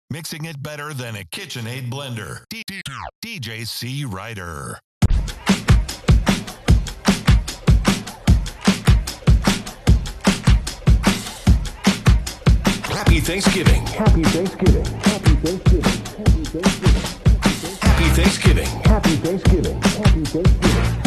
mixing it better than a KitchenAid blender. DJ C. Ryder. Happy Thanksgiving. Happy Thanksgiving. Happy Thanksgiving. Happy Thanksgiving. Happy Thanksgiving. Happy Thanksgiving. Happy Thanksgiving.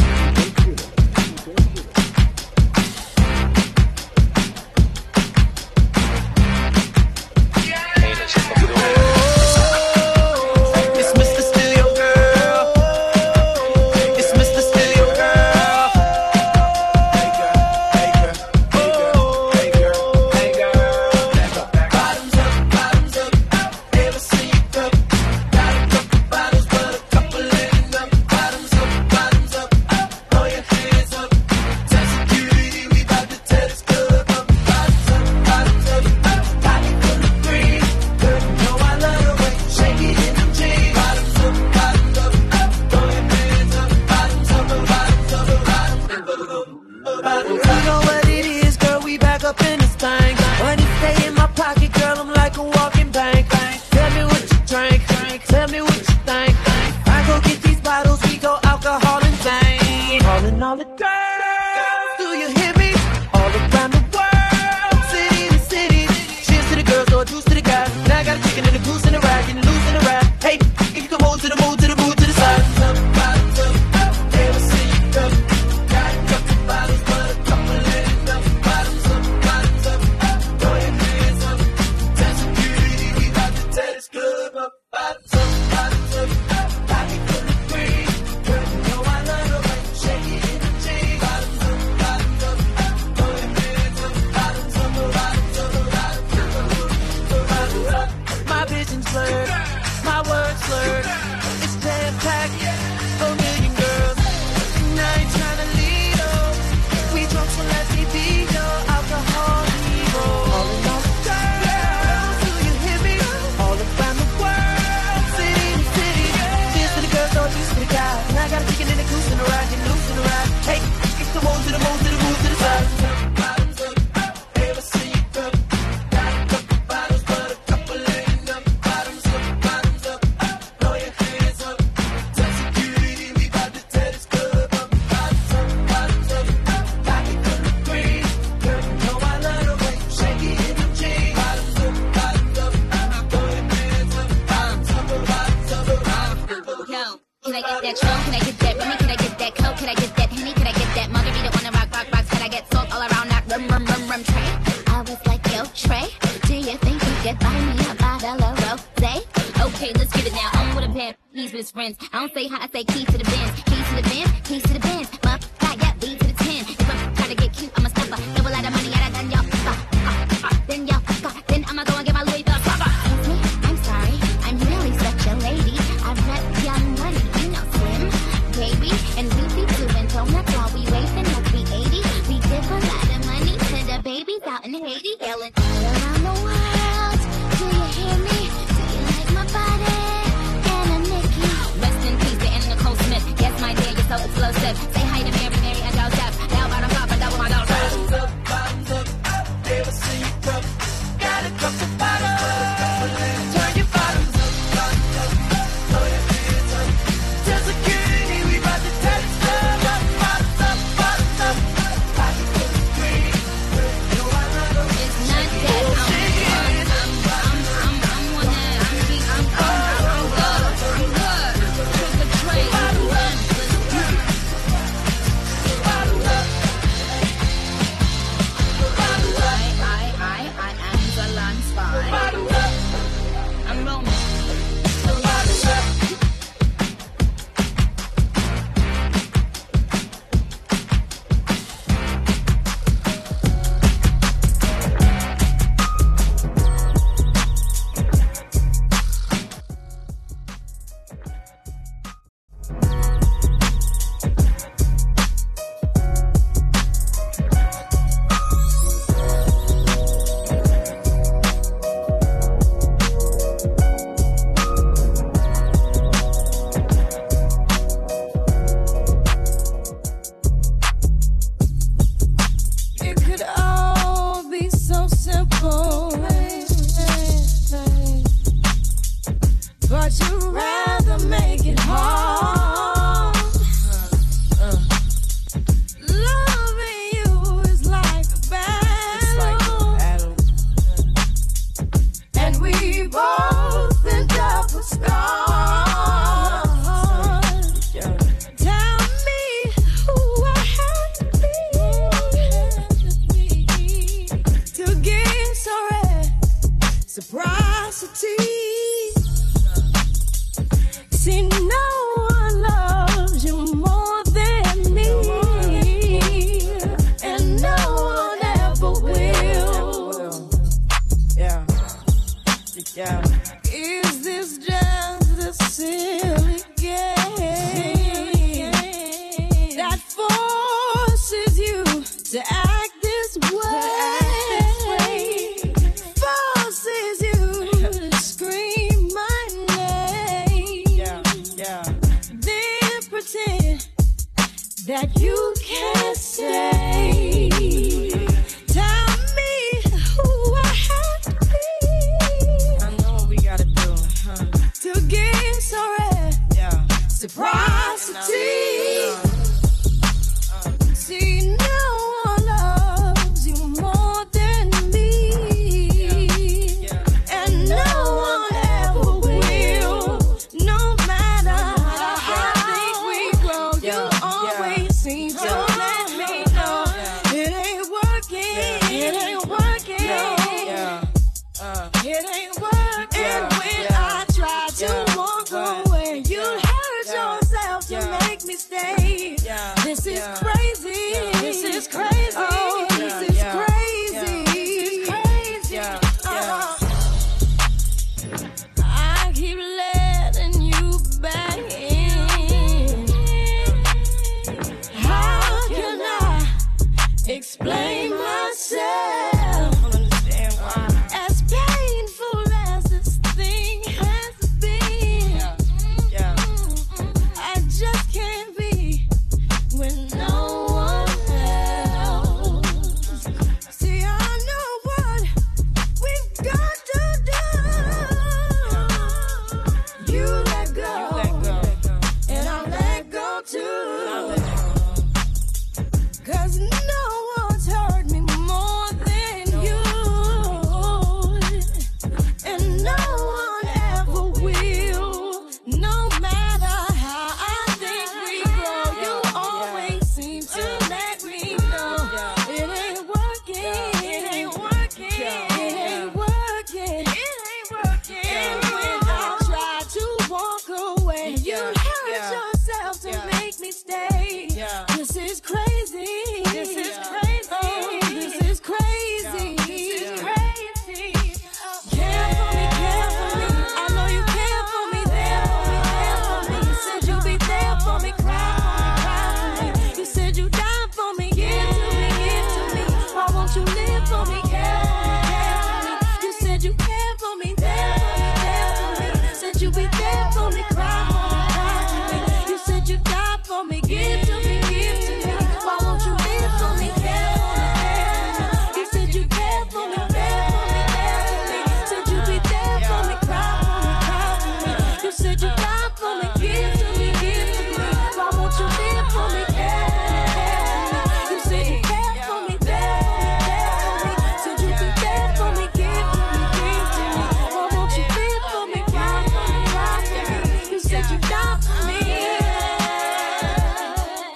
Say hi to Mary, Mary, we both end up with scars. Tell me who I have to be to give so reciprocity. See, no one loves you more than me, and no one ever will. Yeah. Is this just a silly game that forces you to act this way? Forces you to scream my name. Then pretend that you can't say. Tell me who I have to be. I know what we gotta do, to give so reciprocity. See, no one loves you more than me, and no one ever will. No matter how deep we grow, you always seem to let me know it ain't working. It ain't working. It ain't working. When I try to walk away, you hurt yourself to make me stay. This is crazy. This is crazy. Oh, this is crazy. This is crazy. I keep letting you back in. How can I explain myself? As painful as this thing has been, I just can't be with no one else. See, I know what we've got to do. You let go, and I'll let go too. 'Cause no one's hurt me more than you, and no one ever will. No matter how I think we grow, you always seem to let me know it ain't working. It ain't working. It ain't working. It ain't working. And when I try to walk away, you hurt yourself to make me stay. This is crazy. This is crazy. Oh, this is crazy. This is crazy. Care for me, care for me. I know you care for me, there for me, there for me. You said you'd be there for me, cry for me, cry for me. You said you'd die for me, give to me, give to me. Why won't you live for me, care for me, care for me? You said you care for me, there for me, there for me. Said you'd be there for me, cry for me, cry for me. You said you'd die for me, give to me, give to me. Why won't you live for me, care for me, care for me? You said you care for me, there for me, there for me. Said you'd be there for me, cry for me, cry for me. You said you'd die for me, give to me, give to me. Why won't you live for me, care for me, care for me? You said you care for me, there for me, there for me. Said you'd be there for me, give to me, give to me. Why won't you live for me, cry for me, cry for me? You said you'd die for me.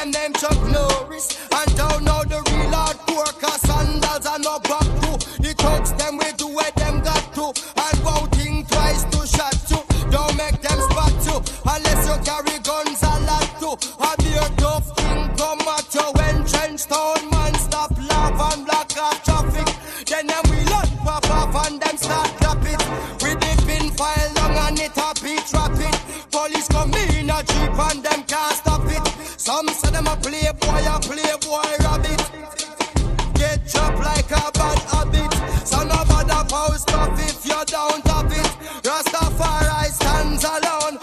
them name Chuck Norris. And don't know the real hardcore, cause sandals are no back to. The thugs them we do what them got to. And won't think twice to shot you. Don't make them spot you, unless you carry guns a lot too. A beer tough thing come at you when trench town man stop laugh and block off traffic. Then them we load pop off and them start clap it. With the pin file long and it a beat rapid. Police come in a jeep and them can't stop it. Some say them a playboy rabbit. Get chopped like a bad habit. So nobody post up if you don't have it. Rastafari stands alone.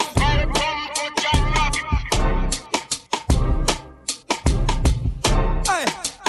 Hey.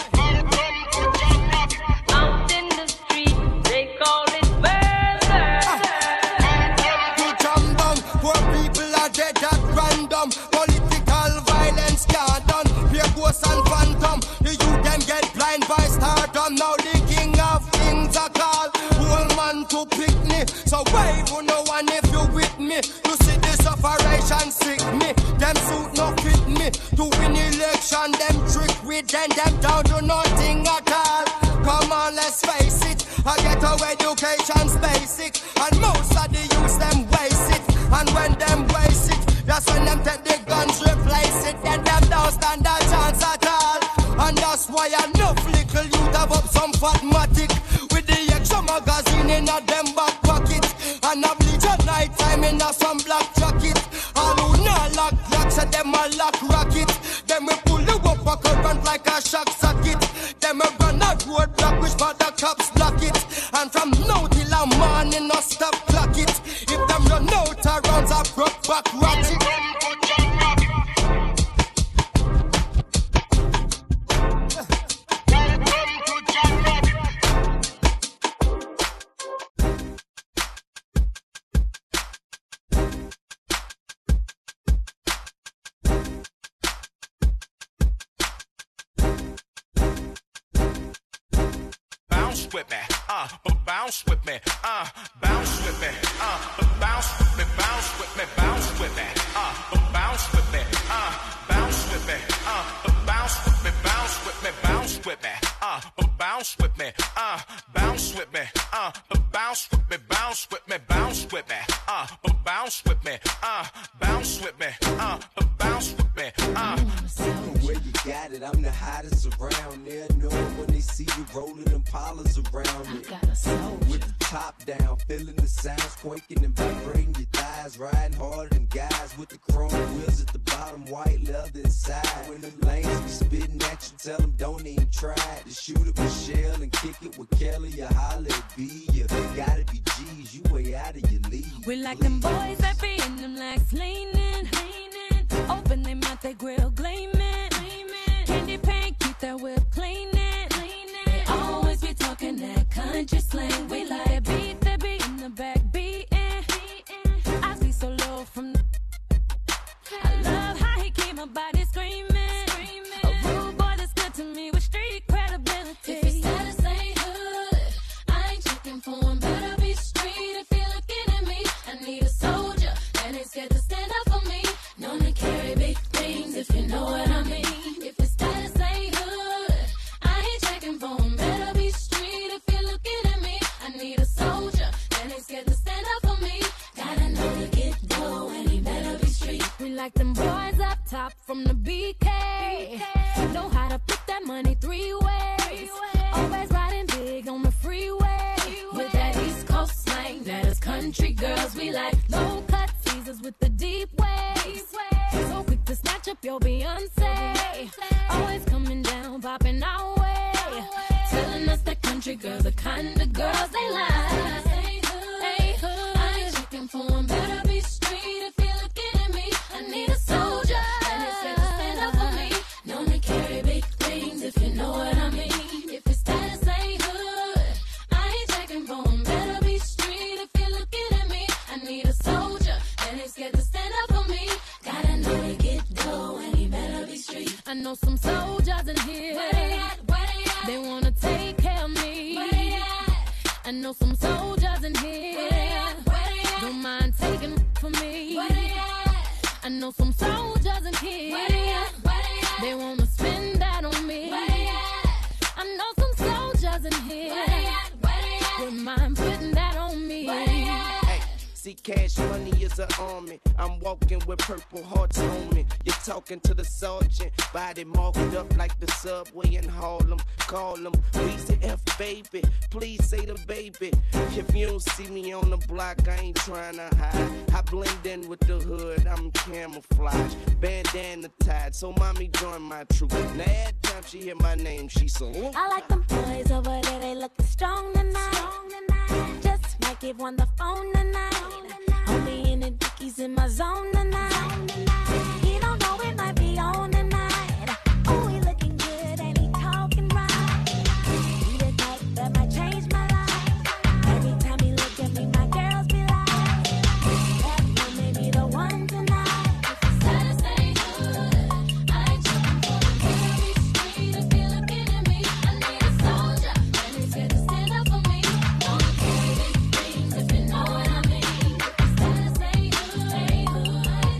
Out in the street, they call it murder. You jump down, poor people are dead at random. Political violence can't done. Fear ghosts and phantom. The youth them get blind by stardom. Now the king of kings are called. Whole man to pick me. So wave on no one if you with me. You see this operation sick me. Them suit no fit me. To win election, them trick with them down to nothing at all. Come on, let's face it. I get our education's basic. And most of the youths them waste it. And when them waste it, that's when them take the guns, replace it. Then them don't stand a chance at all. And that's why enough little youth have up some fatmatic. With the extra magazine in a them back pocket. And a bleach at night time in a some black jacket. All who not lock blocks and them a lock rocket. Them we pull you up a current like a shock socket. Them we run a road block which part the cops block it. And from now till a morning no stop clock it. If them run out of rounds a broke back ratchet. With me, bounce with me, bounce with me, bounce with me, bounce with me, bounce with me, bounce with me, bounce with me, bounce with me, bounce with me, bounce with me, bounce with me, bounce with me, bounce with me, bounce with me, bounce with me, bounce with me, bounce with me, bounce with me, Where you got it, I'm the hottest around there. Know when they see you rolling them polars around it. With the top down, feeling the sounds quaking and vibrating your thighs. Riding harder than guys with the chrome wheels at the bottom, white leather inside. When them lanes be spitting at you, tell them don't even try to shoot it with Shell and kick it with Kelly. You holler at B, you gotta be G's, you way out of your league. We like them boys that be in them legs leaning. Open them mouth, they grill gleaming. Candy paint, keep that whip cleaning. They always be talking that country slang. We like that beat in the back beating. I see so low from the... I love how he keep my body screaming. A rude boy that's good to me with street credibility. If his status ain't hood, I ain't checking for him. Better be street if you're looking at me. I need a soldier that ain't scared to stand up for me. Known to carry big things if you know what I mean. If his status ain't hood, I ain't checking for him. Better be street if you're looking at me. I need a soldier that ain't scared to stand up for me. Gotta know to get dough and he better be street. We like them boys up top from the BK. Know how to put that money three ways. Always riding big on the freeway. With that East Coast slang, that is country girls. We like low cut teasers with the deep waves. So quick to snatch up your Beyonce. Always coming down, popping our way. Telling us that country girls are kind of girls they like. Hey, hood, I ain't checking for him. Better be street if you're looking at me. I need a soldier that is scared to stand up for me. Known to carry big things if you know what I mean. If his status ain't hood, I ain't checking for him. Better be street if you're looking at me. I need a soldier that ain't scared to stand up for me. Gotta know to get dough and he better be street. I know some soldiers in here. Where they at? Where they at? They wanna take care of me. Where they at? I know some soldiers in here. Where they at? Where they at? Don't mind taking for me. Where they at? I know some soldiers in here. Where they at? Where they at? They won't me cash money is an army. I'm walking with purple hearts on me. You're talking to the sergeant, body marked up like the subway in Harlem. Call him Weezy F baby, please say the baby. If you don't see me on the block, I ain't trying to hide. I blend in with the hood, I'm camouflage, bandana tied, so mommy join my troop. Now every time she hear my name, she so. I like them boys over there, they look strong tonight. Just might give one the phone tonight. Homie in the dickies in my zone tonight. He don't know it might be on tonight. Oh, he looking good and he talking right. He the type that might change my life. Every time he look at me, my girls be like, that one may be the one tonight. If it's Saturday hood, I ain't checking for the very street. If you're looking at me, I need a soldier, and he's here to stand up for me. Wanna carry big dreams if you know what I mean. If it's Saturday hood.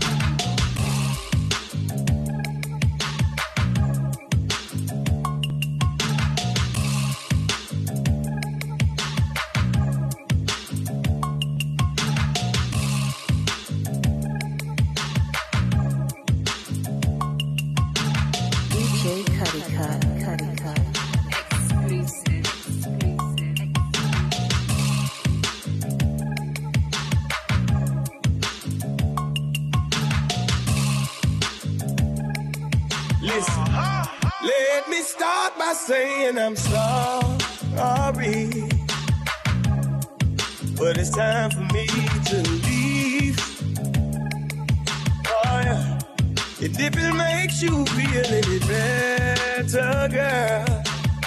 DJ Cuddy Cut. Exclusive. Listen, let me start by saying I'm sorry, but it's time for me to leave. Oh yeah, and if it makes you feel any better, girl,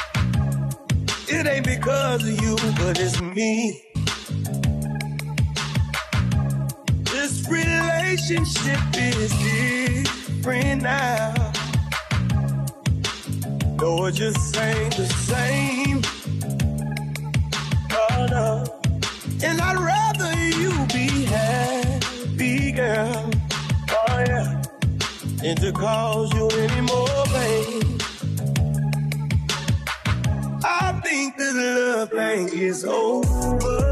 it ain't because of you, but it's me. This relationship is different now. No, it just ain't the same. Oh no. And I'd rather you be happy, girl. Oh yeah. Than to cause you any more pain. I think this love thing is over.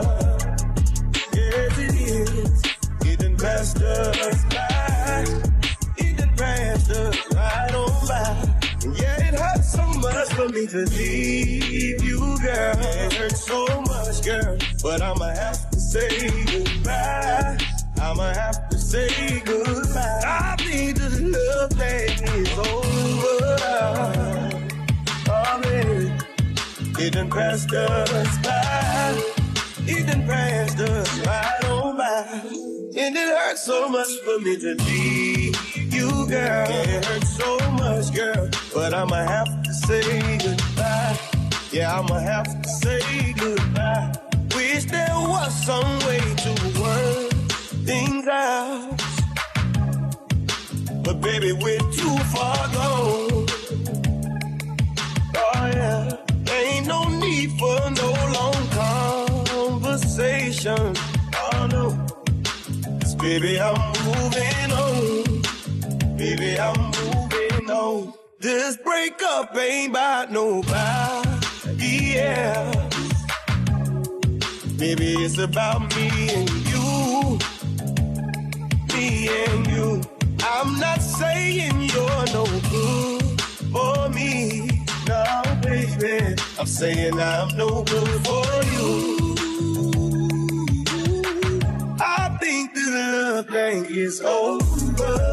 Yes, it is. It done passed us by. It done passed us right on by. Yeah, it hurts so much for me to leave you, girl. It hurts so much, girl. But I'ma have to say goodbye. I'ma have to say goodbye. I think this love thing is over. Oh, baby, it done passed us by. It done passed us right on by. And it hurts so much for me to leave you, girl. It hurts so much, girl. But I'ma have to say goodbye. Yeah, I'ma have to say goodbye. Wish there was some way to work things out. But baby, we're too far gone. Oh yeah, ain't no need for no long conversation. Oh no. Baby, I'm moving on. Baby, I'm moving on. This breakup ain't about nobody else. Baby, it's about me and you. Me and you. I'm not saying you're no good for me. No, baby. I'm saying I'm no good for you. I think this love thing is over.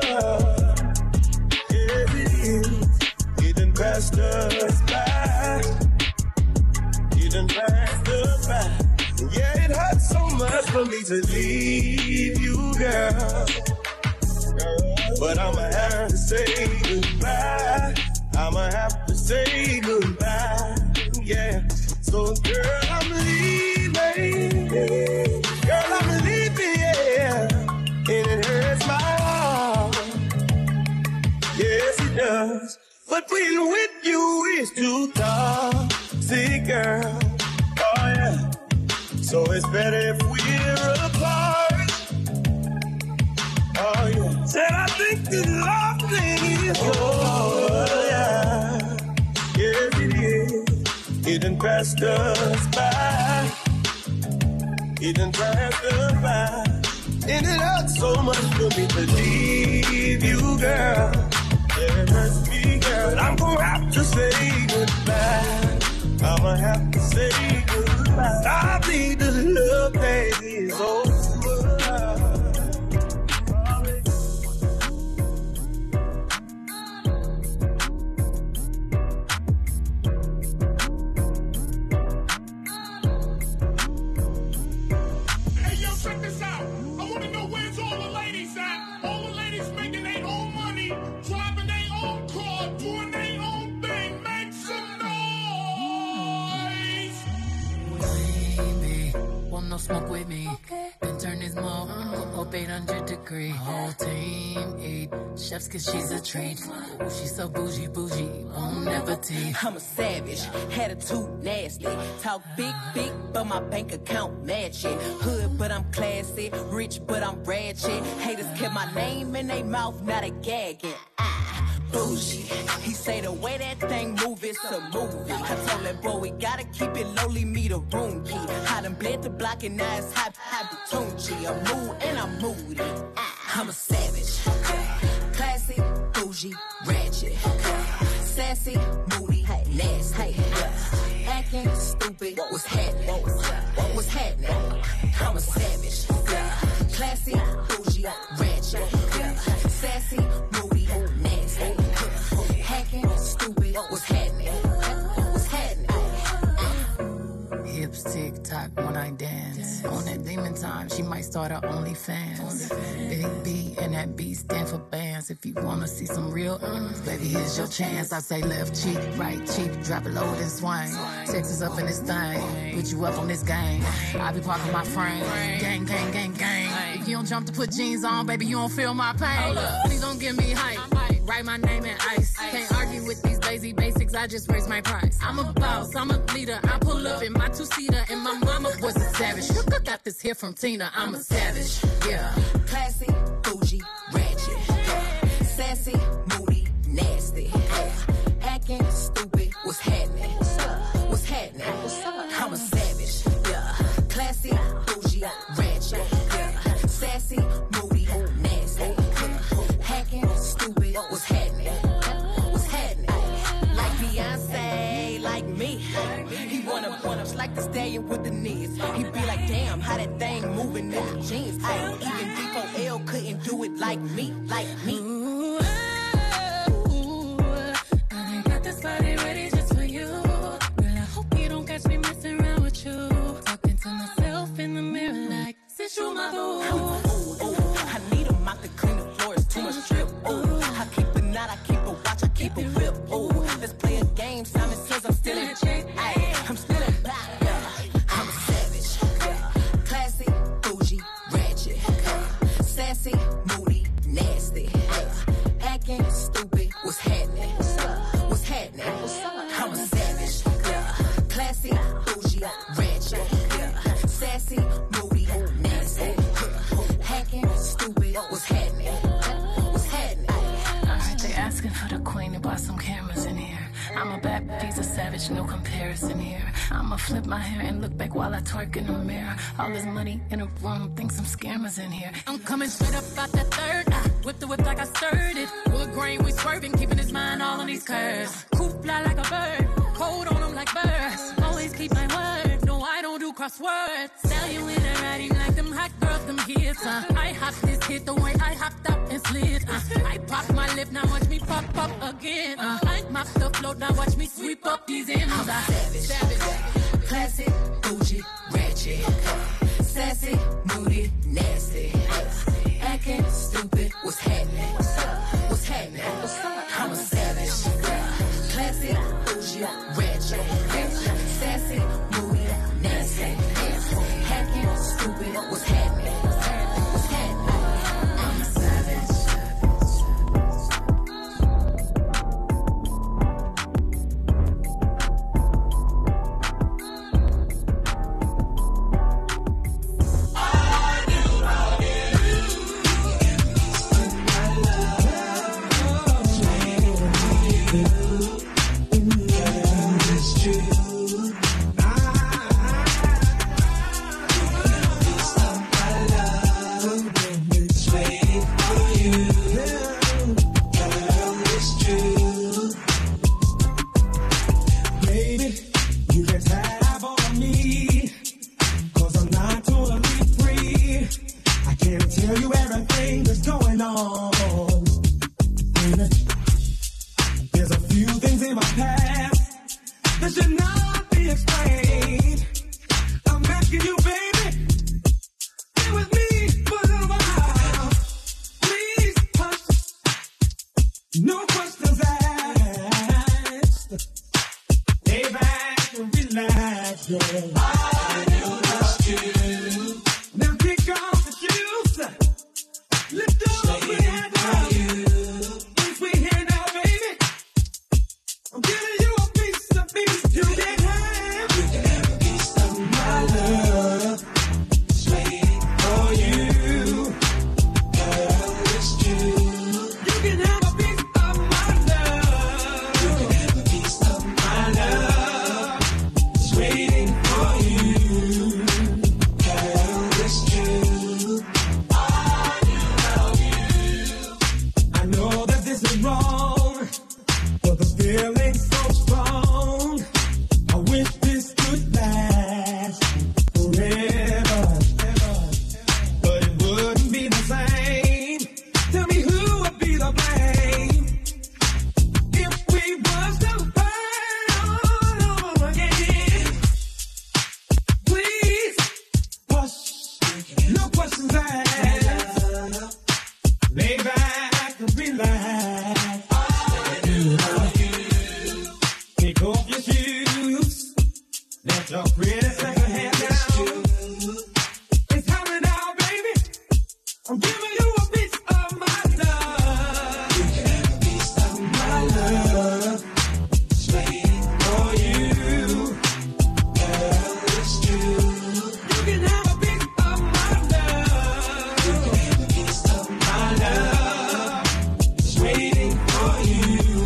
Yes, it is. It done passed us by. It done passed us by. Yeah, it hurts so much for me to leave you, girl. But I'ma have to say goodbye. I'ma have to say goodbye. Yeah. So, girl, I'm leaving. Girl, I'm leaving, yeah. And it hurts my heart. Yes, it does. But being with you is too toxic, girl. Oh, yeah. So it's better if we're apart. Oh, yeah. Said I think this love thing is over, yeah. Yes, it is. It done passed us by. it done passed us by. And it hurts so much for me to leave you, girl. It hurts me, girl. I'm gonna have to say goodbye. I'ma have to say goodbye. I bleed this love, baby, is over. No smoke with me. Then turn this mo up 800 degree. Whole team eat chefs cause she's a treat. Ooh, she's so bougie, won't never tea. I'm a savage, attitude nasty. Talk big, but my bank account match it. Hood, but I'm classy. Rich, but I'm ratchet. Haters kept my name in their mouth, not a gagging. Bougie. He say the way that thing move, it's a movie. I told that boy we gotta keep it lowly, me the room key. I done bled the block and now it's high Tunchi. I'm mood and I'm moody. I'm a savage. Classy, bougie, ratchet. Sassy, moody, nasty. Acting stupid, what's happening? What's happening? I'm a savage. Classy, bougie, ratchet. Sassy, moody, nasty. Hacking, stupid, what's happening? What's happening? Hips tick-tock when I dance. On that demon time, she might start her OnlyFans. Big B and that B stand for bands. If you wanna see some real baby, here's your chance. I say left cheek, right cheek, drop it low and swing. Texas up in this thing, put you up on this game. I be parking my frame, gang, gang, gang, gang. If you don't jump to put jeans on, baby, you don't feel my pain. Please don't give me hype, write my name in ice. Can't argue with these lazy basics, I just raise my price. I'm a boss, I'm a leader, I pull up in my two-seater, and my mama was a savage. You got this here from Tina, I'm a savage, yeah. Classy, bougie, ratchet. Sassy, moody, nasty. Acting stupid, what's happening? What's happening? I'm a savage, yeah. Classy, bougie, ratchet. Sassy, moody, nasty. Hacking, stupid, what's happening? What's happening? Like Beyonce, like me. He wanna just like the stallion with the knees. He be like, damn, how that thing moving in the jeans. Even D4L couldn't do it like me, like me. Ooh, I got this body ready just for you. Girl, I hope you don't catch me messing around with you. Talking to myself in the mirror like, since you my boo. I need a mop to clean the floors, too much drip. I keep a knot, I keep a watch, I keep a whip. Let's play a game, Simon says I'm still in check. I'm still in back. I'm a savage. Classy, bougie, ratchet. Sassy, moody, nasty. Acting stupid, what's happening? What's happening? I'm a savage. Classy, bougie, ratchet. Sassy, moody, nasty. Hacking, stupid, what's happening? What's happening? Alright, they asking for the queen to buy some cameras in here. I'm a bad piece of savage, no comparison here. I'ma flip my hair and look back while I twerk in the mirror. All this money in a room, think some scammers in here. I'm coming straight up out that third. Whip the whip like I stirred it. Wood grain, we swerving, keeping his mind all on these curves. Coop fly like a bird, hold on him like birds. Always keep my word, no I don't do crosswords. Sell you in a riding like them hot girls, them kids. I hop this hit the way I hopped up and slid. I pop my lip, now watch me pop up again. I mop the float, now watch me sweep up these ends. I'm savage. Classic, bougie, ratchet. Sassy, moody, nasty. Acting stupid, what's happening? What's happening? I'm a savage. Classic, bougie, ratchet. Sassy, moody, nasty. Acting stupid, what's happening? What's happening? I'm a savage. in my past that should not be explained. I'm asking you, baby, stay with me for a little while. Please hush, no questions asked. Lay back and relax, girl. I knew that's you. Now kick off the shoes. Lift up the head now. Sweet hand now, baby. I'm giving you a piece of me. You can have a piece of my love. Sweet for you. Girl, it's true. You can have a piece of my love. You can have a piece of my love. It's waiting for you. Girl, it's true. I know that this is wrong, but the feeling's so strong. I wish this could last forever, but it wouldn't be the same. Tell me who would be the blame if we was to fight all over again. Please hush, no questions asked. Lay back and relax. I do love you. Take off your shoes. Let your pretty second hand down. It's happening now, baby. I'm giving you a piece of my love. You can have a piece of my love. Sweet for you. Girl, it's true. You can have a piece of my love. You can have a piece of my love. It's waiting for you.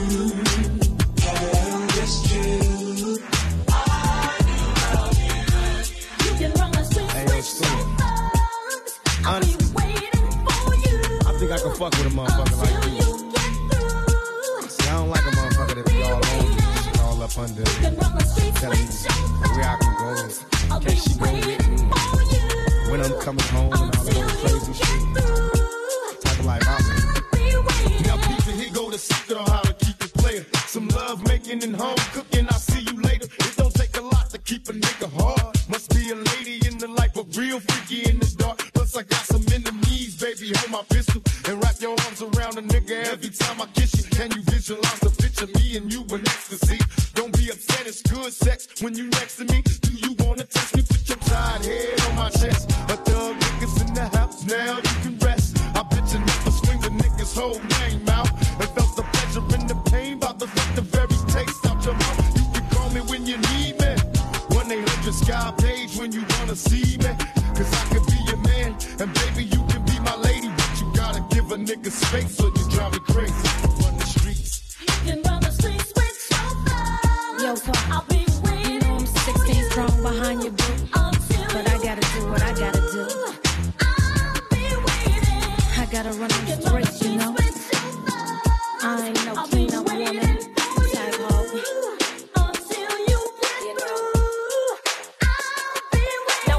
Girl, it's true. I do love you. You can run a sweet, Hey, sweet Sweet. soul. I'll be waiting for you. I think I can fuck with a motherfucker like Till you. you get through. See, I don't like a motherfucker that be all over me, shit all up under You can me, run a sweet, telling me sweet soul. where I can go, I'll be can she go with waiting me, for you. when I'm coming home, and all that Till old you crazy get shit. through. Type of life I'm in. Be waiting. Now people, here go the secret on how to keep it player. Some love making and home cooking. I'll see you later. It don't take a lot to keep a nigga hard. Must be a lady in the life, but real freaky in the dark. Plus I got some enemies, baby. Hold my pistol and wrap your arms around a nigga every time I kiss you. Can you visualize the picture me and you in ecstasy? Don't be upset, it's good sex when you next to me. Do you wanna test me? Put your tired head on my chest. A thug niggas in the house now, you can rest. I bet you never swing the nigga's whole name out. And felt the pleasure and the pain, about to fuck the very taste out your mouth. You can call me when you need me. 1-800-SKY page when you wanna see me. Cause I could be your man, and baby you can be my lady. But you gotta give a nigga space or you drive me crazy. Run the streets. You can run the streets with chauffeur. Yo, Pop, I'll be waiting. you know I'm 16 strong behind you, boo. But I gotta do what I gotta do. I'll be waiting. I gotta run on straight, you know. I ain't no I'll be clean up waiting woman. for Type you hoe. until you get through. I'll be waiting.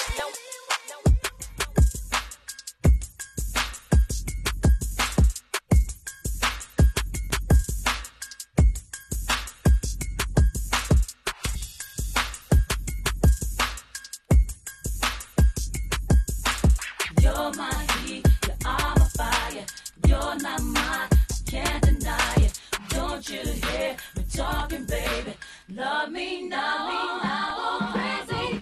You're my heat, you're my fire. You're not mine, can't deny it. Don't you hear me talking, baby? Love me now, oh crazy.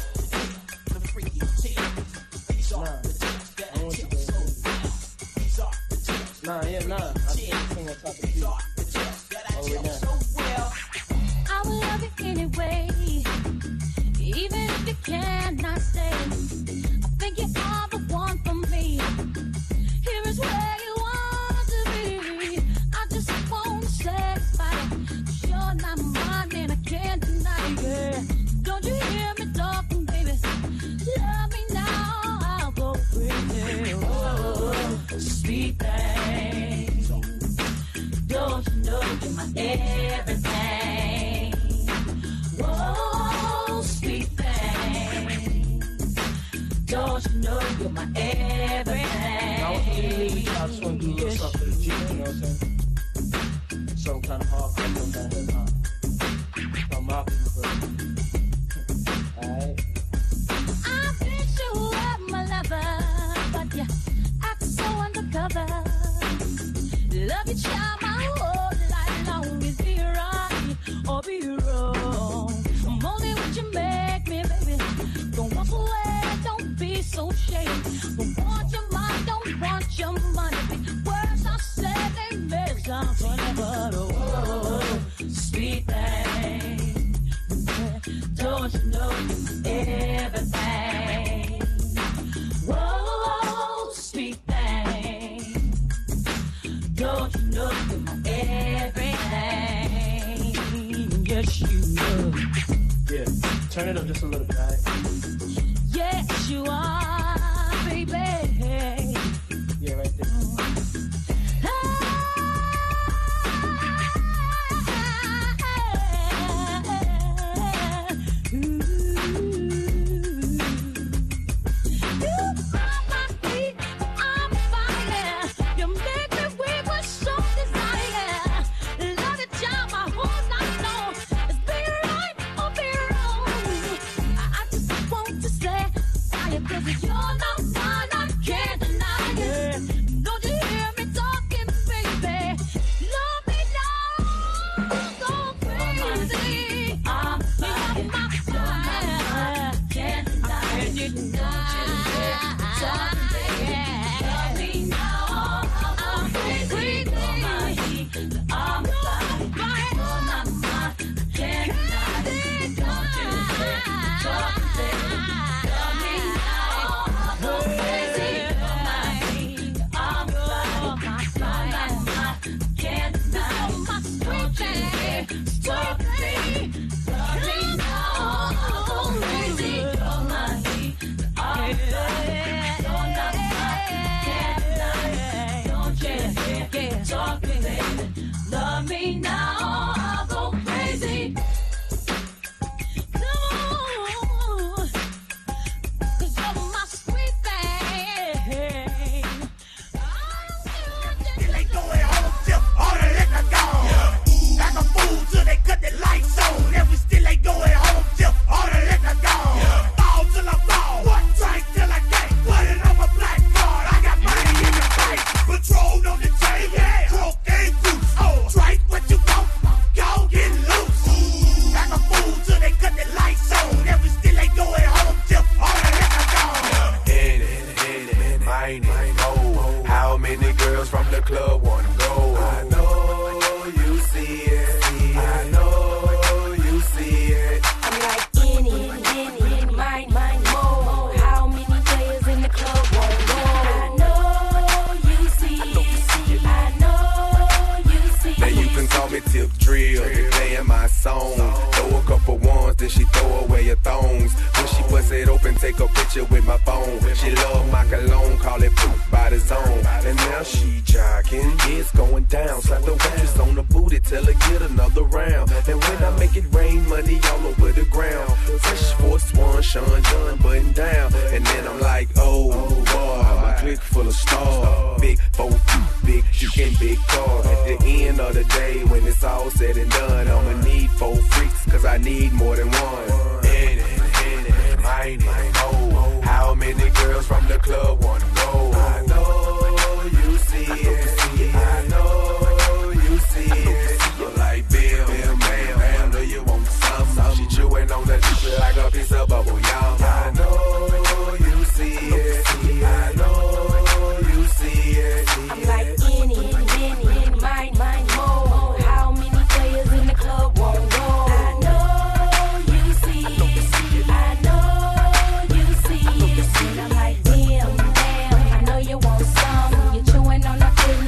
Nah, yeah, nah. I think sing on top of you. All the way down. I will love you anyway, even if you cannot stay. I think you are the one for me. Here is where you want to be. I just won't satisfy. You're not mine and I can't deny it. Don't you hear me talking, baby? Love me now, I'll go crazy. Oh, sweet thing. Don't you know you're my everything? Whoa, sweet thing. Don't you know you're my everything? I just want to do a little something for the G, you know what I'm saying? Some kind of hard. Turn it up just a little bit, all right? Yes, you are, baby. Yeah, right there. You want some, you're chewing on the food.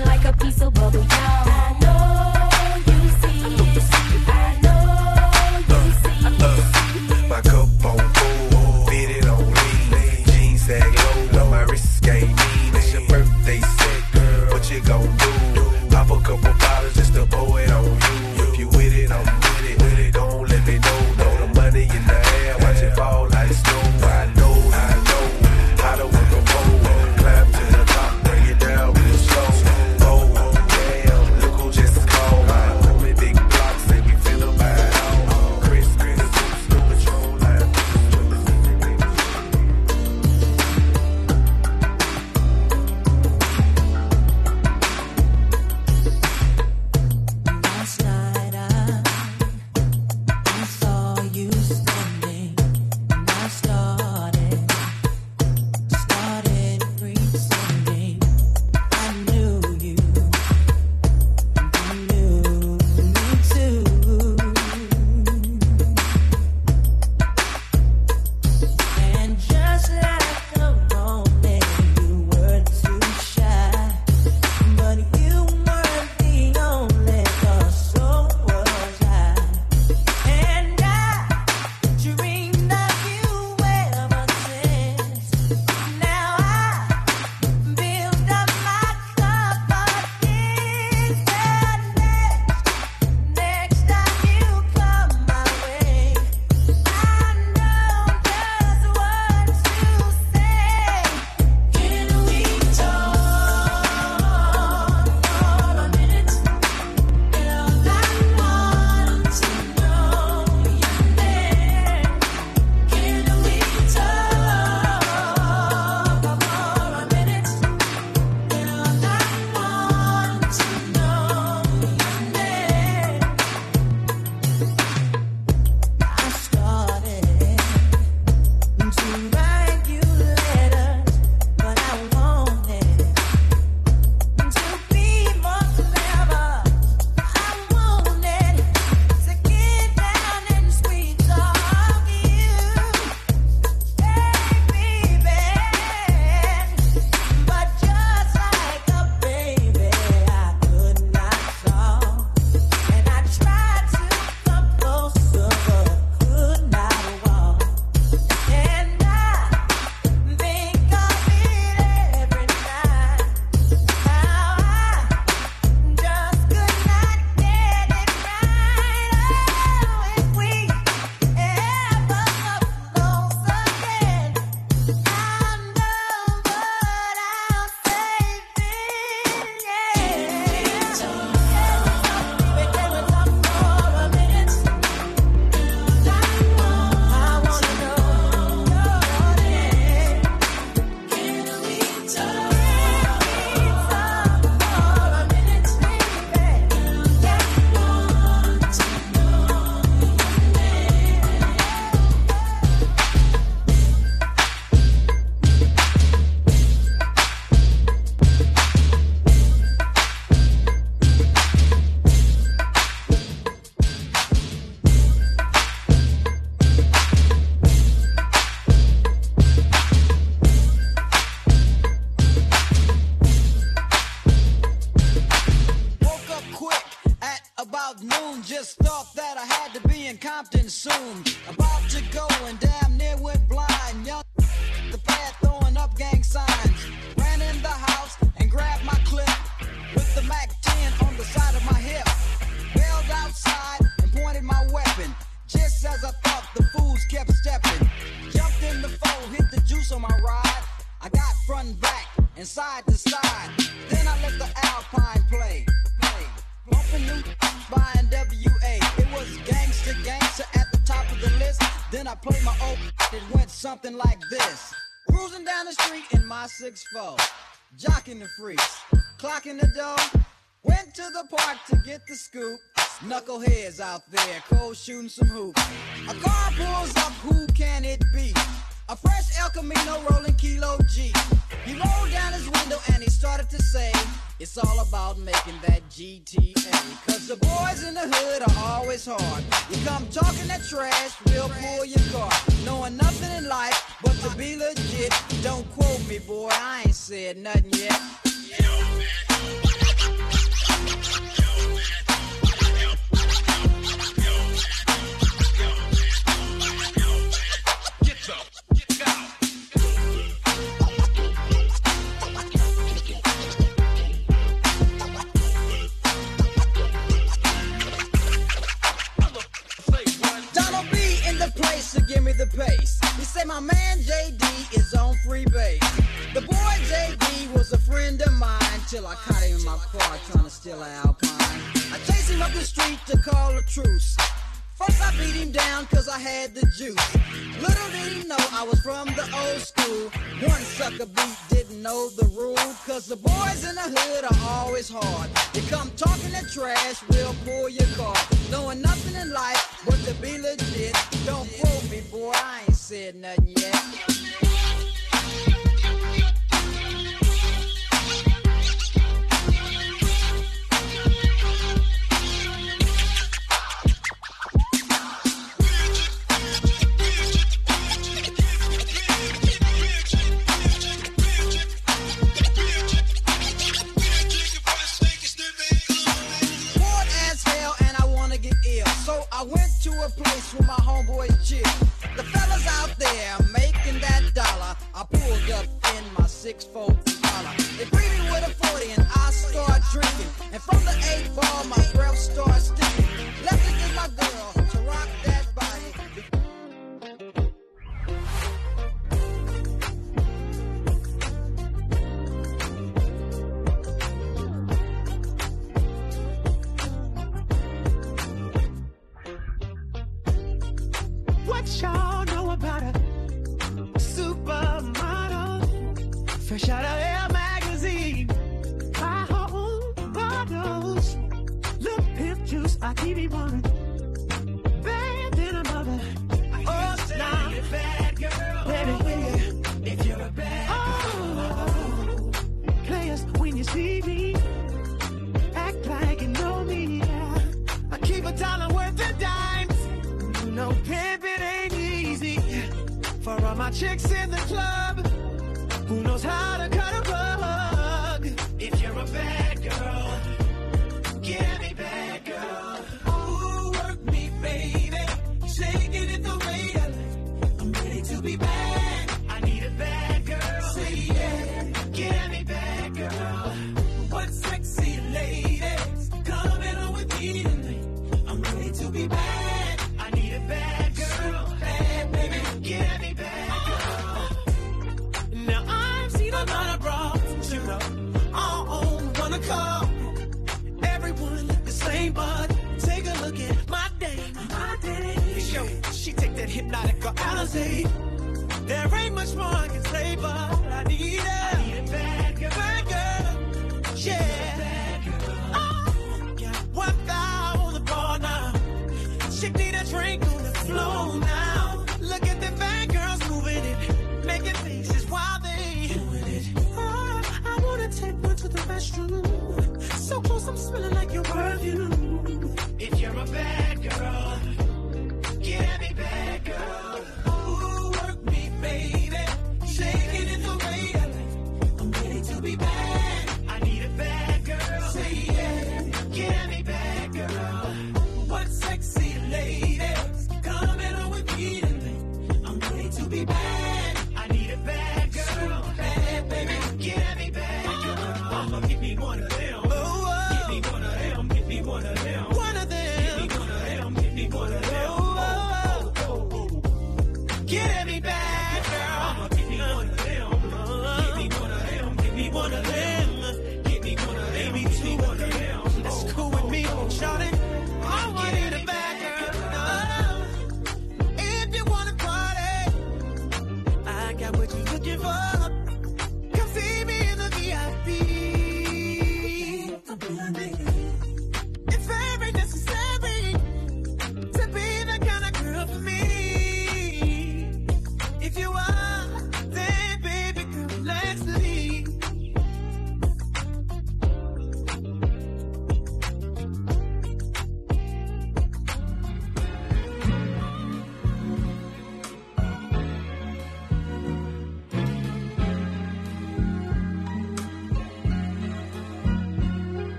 thought that I had to be in Compton soon. About to go and damn near went blind. Young the pad throwing up gang signs. Ran in the house and grabbed my clip with the Mac 10 on the side of my hip. Bailed outside and pointed my weapon. Just as I thought, the fools kept stepping. Jumped in the foe, hit the juice on my ride. I got front and back and side to side. Then I let the Alpine play. Bumping new by NWA. It was gangster at the top of the list. Then I played my old, it went something like this. Cruising down the street in my 6'4", jocking the freaks, clocking the dough. Went to the park to get the scoop. Knuckleheads out there, cold shooting some hoops. A car pulls up, who can it be? A fresh El Camino rolling Kilo G. He rolled down his window and he started to say, it's all about making that GTA. Cause the boys in the hood are always hard. You come talking that trash, we'll pull your car. Knowing nothing in life but to be legit. Don't quote me, boy, I ain't said nothing yet. Give me the pace. He said my man JD is on free base. The boy JD was a friend of mine till I caught him in my car trying to steal an Alpine. I chased him up the street to call a truce. First I beat him down cause I had the juice. Little did he know I was from the old school. One sucker beat didn't know the rule. Cause the boys in the hood are always hard. You come talking that trash, we'll pull your car. Knowing nothing in life but to be legit. Don't quote me, boy, I ain't said nothing yet. I went to a place where my homeboys chill. The fellas out there making that dollar. I pulled up in my 6'4" Impala. They breathed me with a 40 and I start drinking. And from the 8 ball, my breath starts sticking. Left it to my girl to rock that body. What y'all know about a supermodel? Fresh out of Elle magazine. Buy her own bottles. Look, pimp juice, I keep it running. Bad than a mother. Oh, now you're a bad girl. Baby, yeah. If you're a bad girl. Players, when you see me, act like you know me. Yeah. I keep $1 worth of dimes. No pimpin' ain't easy. For all my chicks in the club, who knows how to cut a rug? If you're a bad girl, get me bad girl. Ooh, work me, baby. Shaking it the way I like. I'm ready to be bad. I need a bad girl. Say yeah, get me bad girl. What sexy ladies coming on with me tonight? I'm ready to be bad. Bad girl, bad baby, get me bad girl. Now I've seen a lot of bras, you know, all on one call. Everyone look the same, but take a look at my dame. My dame. Yo, she take that hypnotic or Alizé. There ain't much more I can say, but I need her. I need a bad girl. Bad girl, yeah. Bad girl. Oh, got 1,000 on the bar now. She need a drink on the floor now. Look at the bad girls moving it, making faces while they doing it. Oh, I wanna take one to the restroom. So close, I'm smelling like your perfume. If you're a bad girl, get me bad girl. Ooh, work me, baby. Shaking it the way I like.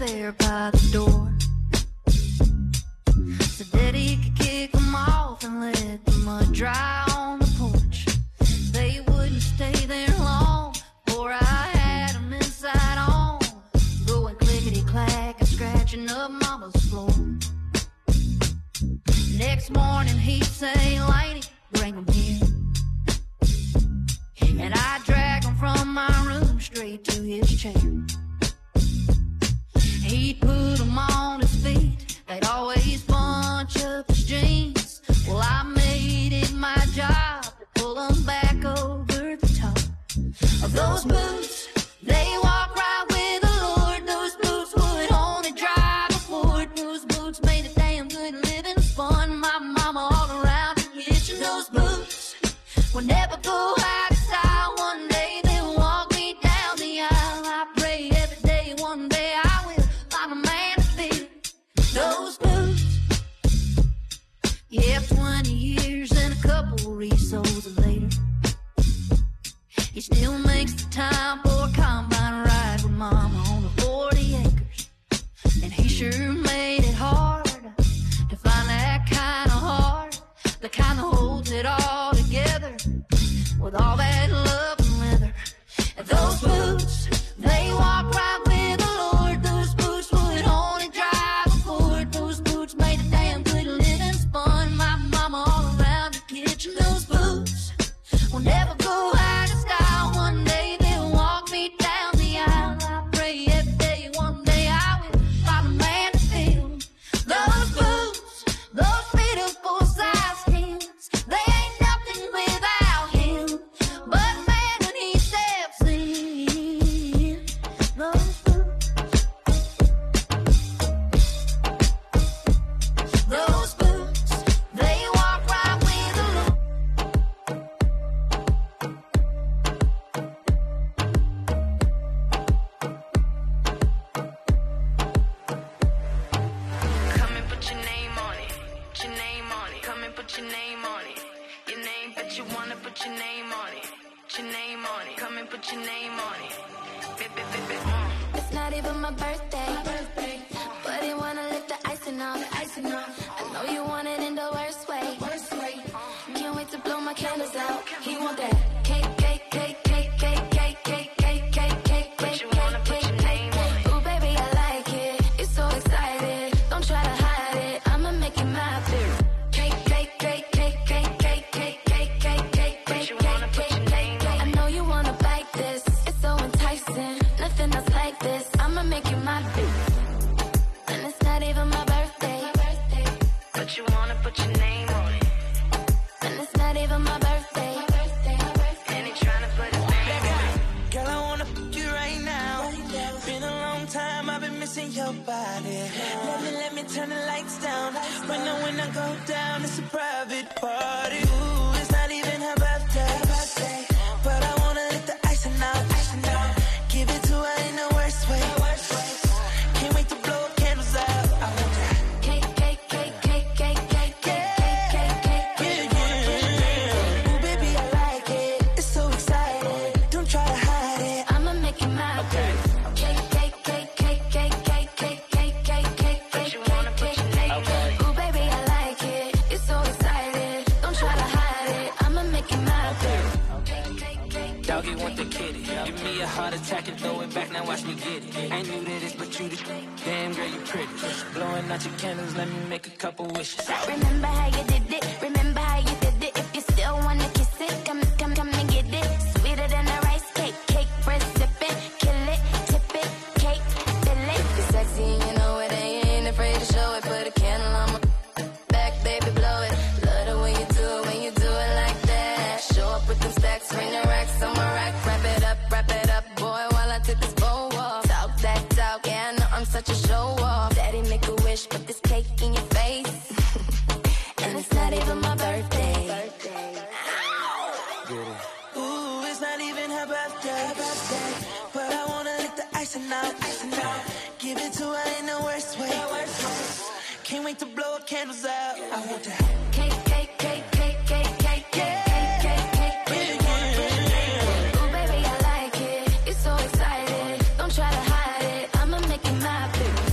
there by the door so that he could kick them off and let the mud dry on the porch. They wouldn't stay there long, for I had them inside on, going clickety-clack and scratching up Mama's floor. Next morning he'd say, Laney, bring them here. And I'd drag him from my room straight to his chair. He'd put them on his feet, they'd always bunch up his jeans. Well, I made it my job to pull them back over the top of those boots. They walk right with the Lord. Those boots would only drive a Ford. Those boots made a damn good living, spun my mama all around the kitchen. Those boots would never go out of style. One day they'll walk me down the aisle. I pray every day one day I will find a man to fit those boots. Yeah, 20 years and a couple resoles later, he still makes the time for a combine ride with Mama on the 40 acres. And he sure made it hard to find that kind of heart, the kind that holds it all together with all that love and leather. And those boots, they walk right with the Lord. Those boots would only drive a Ford. Those boots made a damn good living, spun my mama all around the kitchen. Those boots will never go out of style. One day they'll walk me down the aisle. I pray every day one day I will find a man to fill those boots. Those beautiful size heels, they ain't nothing without him. But man, when he steps in, those boots, they walk right with the Lord. Come and put your name on it. Put your name on it. Come and put your name on it. Your name, bet you wanna put your name on it. Put your name on it. Come and put your name on it. It's not even my birthday, but he wanna lick the icing off. I know you want it in the worst way. Can't wait to blow my candles out. He want that cake. But you wanna put your name on it. Ooh, baby, I like it. It's so excited. Don't try to hide it. I'ma make it my favorite. Cake. But you wanna put your name on I know you wanna bite this. It's so enticing. Nothing else like this. I'ma make you my favorite. And it's not even my birthday. But you wanna put your name on it. And it's not even my birthday. And he tryna put his name on it. Girl, I wanna fuck you right now. Been a long time, I've been missing your body. Let me turn the lights down. When I go down, it's a private party. Ooh, it's not even her birthday. But I wanna let the icing out. Give it to her in the worst way. Can't wait to blow candles out. I want that. Cake. Ooh, baby, I like it. It's so exciting. Don't try to hide it. I'ma make it my favorite. Cake. But you wanna put your name on it. Ooh, baby, I like it. It's so excited. Don't try to hide it. I'ma make it my favorite. Doggy want the kitty. Give me a heart attack and throw it back. Now watch me get it. Ain't new to this, but you the damn girl, you pretty. Blowing out your candles, let me make a couple wishes. Remember how you did it. Remember how you did it. If you still wanna kiss it, come and get it. Sweeter than a rice cake. Cake, bread, sip it, kill it, tip it, cake, fill it. You're sexy and you know it. I ain't afraid to show it. Put a candle on my back, baby, blow it. Love the way you do it when you do it like that. Show up with them stacks, ring the racks on my rack. Wrap it up, boy, while I take this bow off. Talk that talk, yeah, I know I'm such a show off. Daddy make a wish, put this cake in your face. And it's not even my birthday. Ooh, it's not even her birthday. But I wanna lick the icing out. Give it to her in the worst way. Can't wait to blow candles out. I want that. Cake. Ooh, baby, I like it. It's so excited. Don't try to hide it. I'ma make it my favorite.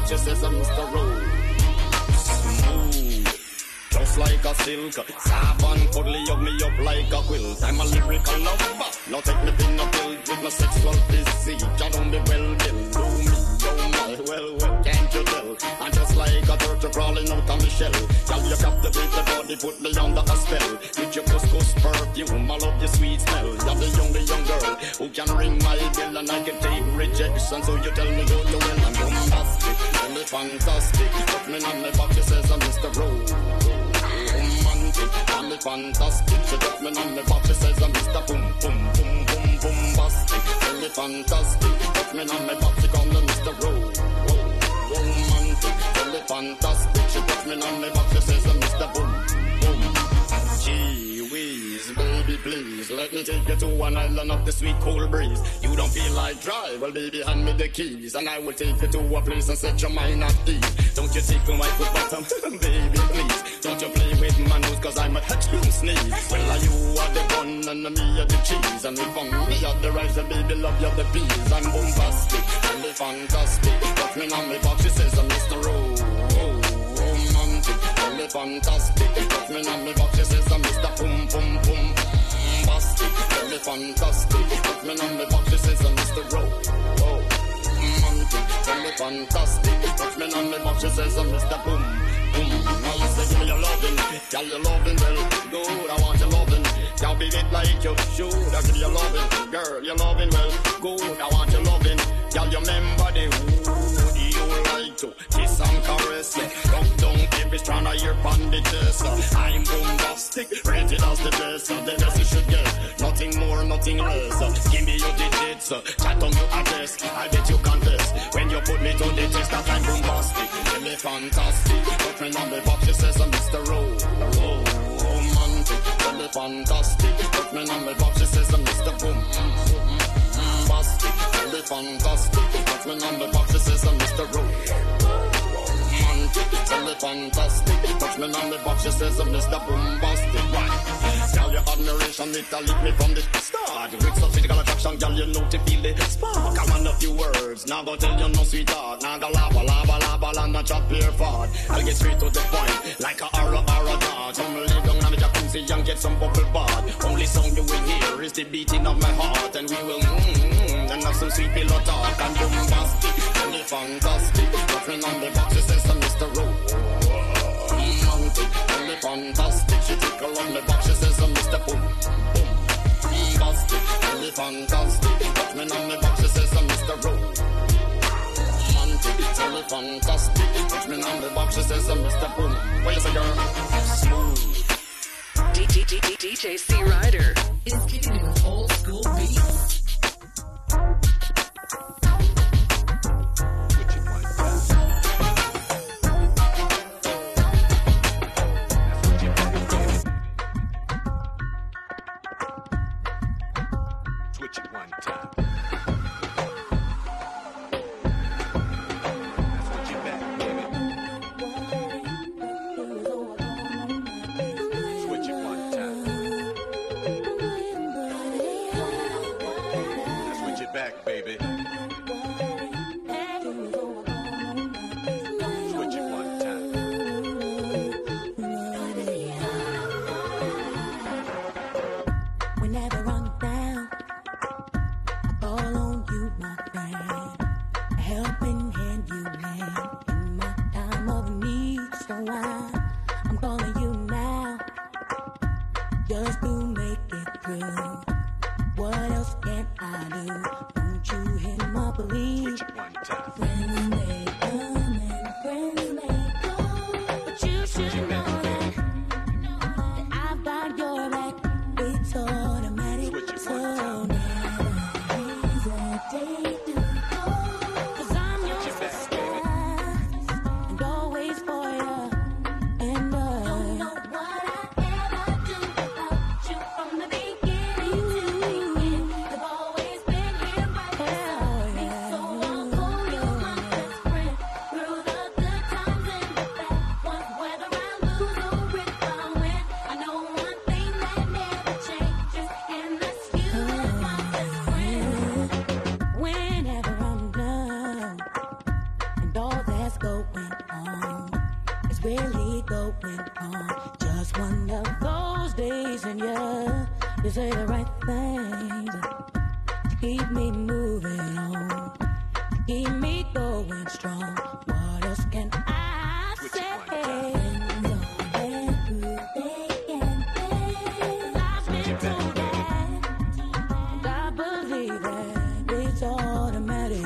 back, she says, Mr. Rowe. Smooth, just like a silk. Soft and cuddly, hug me up like a quilt. I'm a lyrical lover. Now take me in a pill with my sexual physique. I don't be well, do me, oh my, well, can't you tell? I'm just like a turtle crawling out of my shell. Girl, you captivate the body, put me under a spell. With your couscous perfume, I love your sweet smell. You're the young girl who can ring my bell and I can take rejection. So you tell me go to well, I'm bombastic, tell me fantastic. Put me on my back, she says I'm Mr. Rowe. Romantic, tell me fantastic. She put me on my back, she says I'm Mr. Boom, boom, boom, boom, bombastic. Tell me fantastic. Put me on my back, she call me Mr. Rowe. Romantic, tell me fantastic. She put me on my back, she says I'm Mr. Boom, boom. Gee whiz, baby, please let me take you to an island of the sweet cool breeze. You don't feel like drive? Well, baby, hand me the keys and I will take you to a place and set your mind at ease. Don't you tickle my foot bottom, baby, please. Don't you play with my nose, cause I'm a hatchling sneeze. Well, you are the bun and me are the cheese. And if I'm me are the rice, and baby, love you the peas. I'm bombastic, and the fantastic. Put me on my box, she says I'm Mr. Romantic, and the fantastic. Put me on my box, she says I'm Mr. Boom, boom, boom. Bombastic, and the fantastic. Put me on my box, she says I'm Mr. Romantic, and the fantastic. Put me on my box, she says I'm Mr. Boom. Now you say give me your loving, girl, your loving well good. I want your loving, can't beat it like you should. I give you your loving, girl, your loving well good. I want your loving, girl, you remember the who you like to kiss and caress. Rub down every strand of your bandages. I'm bombastic, rated as the best. The best you should get, nothing more, nothing less. Give me your digits, chat on your address. I bet you confess when you put me to the test that I'm bombastic. Give me fantastic. Put me on the box, she says I'm Mr. Romantic, tell me fantastic. Put me on the box, she says I'm Mr. Boom. Bombastic, tell me fantastic. Put me on the box, she says I'm Mr. Romantic, tell me fantastic. Put me on the box, she says I'm Mr. Bombastic. Right, girl, your admiration, it lick me from the start. With such physical attraction, girl, you know to feel the spark. Come on a few words, now go tell you no sweetheart. Now go lava, and not chop your fart. I'll get straight to the point, like a aura dart. Come lay down on the jacuzzi and get some bubble bath. Only sound you will hear is the beating of my heart. And we will and have some sweet pillow talk. And bombastic, and the fantastic. Nothing on the box, she says I'm Mr. Romantic, and the fantastic. She tickle on the box, she says I'm Mr. Boom. Bombastic, and the fantastic. Nothing on the box, she says I'm Mr. Romantic, tell me fantastic. Put me on the box, she says I'm Mr. Boom. What you say, girl? Smooth. DJ C Ryder is giving you old school beats. Switch it one time. Back, baby. Switch it one time. Whenever I'm down, I call on you, my friend. A helping hand you lend in my time of need. So I'm calling you now, just to make it through. What else can I do? Won't you hear my plea? Friends may come and friends may go, but you should know that I've got your back. It's automatic, so never hesitate to go. 'Cause I'm your sister and always for you. going on. It's really going on. Just one of those days, and yeah, you say the right things. Keep me moving on. Keep me going strong. What else can I say? I believe that it's automatic.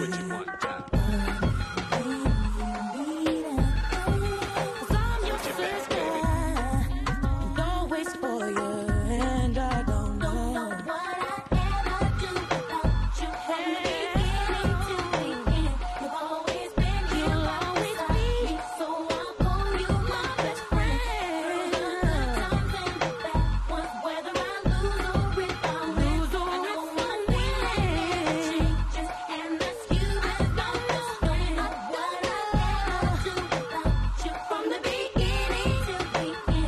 Don't waste for you, and I don't know what I ever do without you. You've always been here, always be. So I'll call you my best friend. Times and the bad ones, whether I lose or if I win. I know one thing that changes, and that's you as my best friend. What I ever do without you, from the beginning till the end.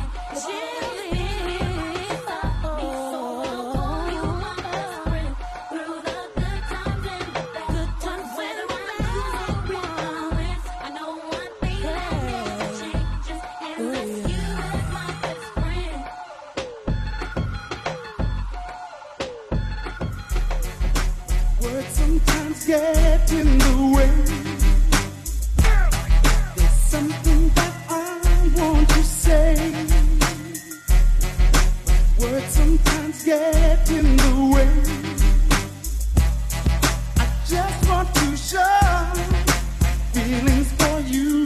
Words sometimes get in the way. There's something that I want to say. Words sometimes get in the way. I just want to show feelings for you.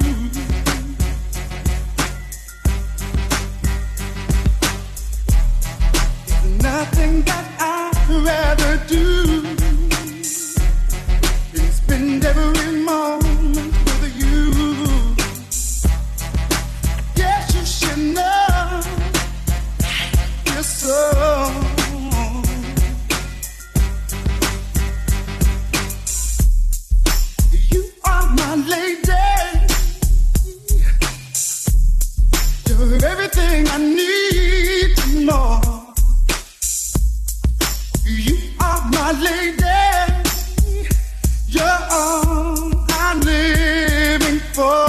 There's nothing that I'd rather do. Spend every moment with you. Yes, you should know you're so. You are my lady. You're everything I need and more. You are my lady. You're all I'm living for.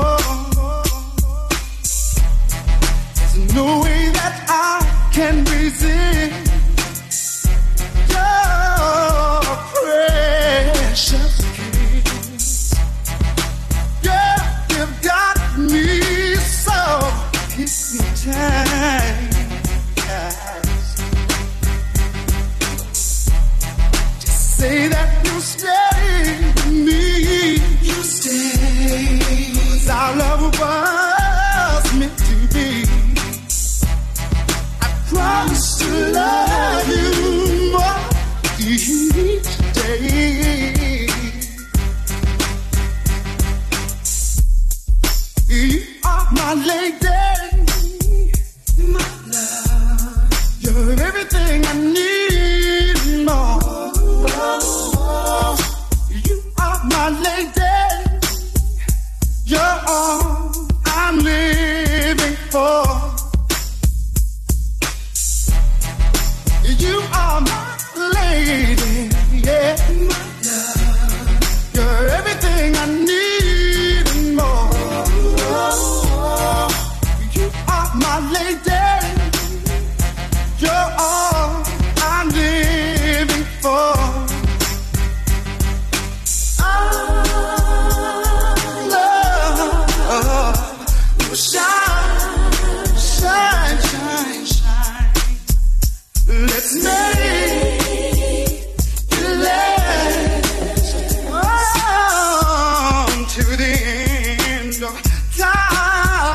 There's no way that I can resist your precious kiss. Girl, you've got me so hypnotized. Just say that you'll stay with me. You stay. 'Cause our love was meant to be. I promise to love you more each day. You are my lady, my love. You're everything I need and more. You are my lady. You're all I'm living for. You are my lady, yeah, my love. You're everything I need and more. You are my lady. You're all I'm living for. Shine, shine, shine, shine. Let's make it last on to the end of time.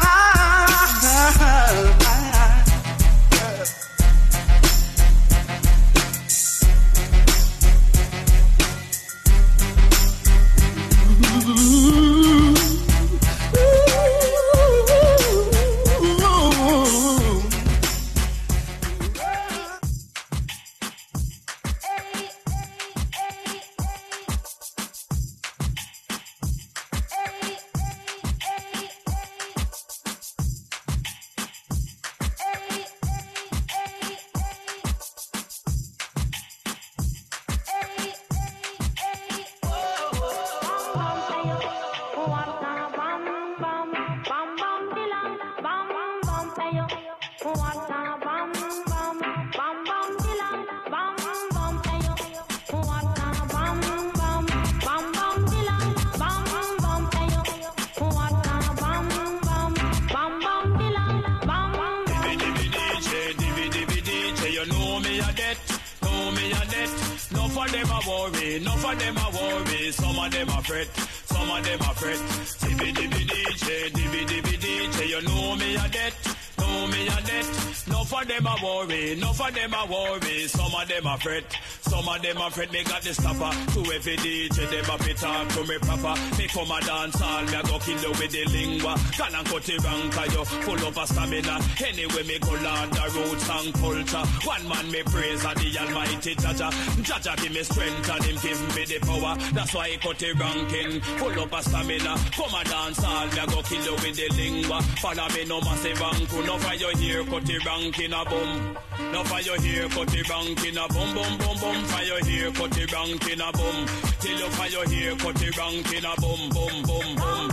them a worry, enough of them a worry. Some of them a fret, some of them a fret. Dibby DJ, you know me a debt. Know me a debt. Enough of them a worry, enough of them a worry. Some of them a fret, some of them a fret. Me got the stopper to every DJ. Them a fit talk to me proper. Me come a dance all, me a go kill you with the lingua. Can and cut it wrong, cause you full of a stamina. Anyway, me go learn the roots and culture. One man me praise at the Almighty Jaja. Jaja give me strength and him give me the power. That's why he cut it ranking, full of a stamina. Come a dance all, me a go kill you with the lingua. Follow me no massive anku. No for your hair, cut it ranking a boom. No for your hair, cut it ranking a boom, boom, boom, boom. For your hair, cut it ranking a boom. Till you for your hair, cut it ranking a boom, boom, boom, boom.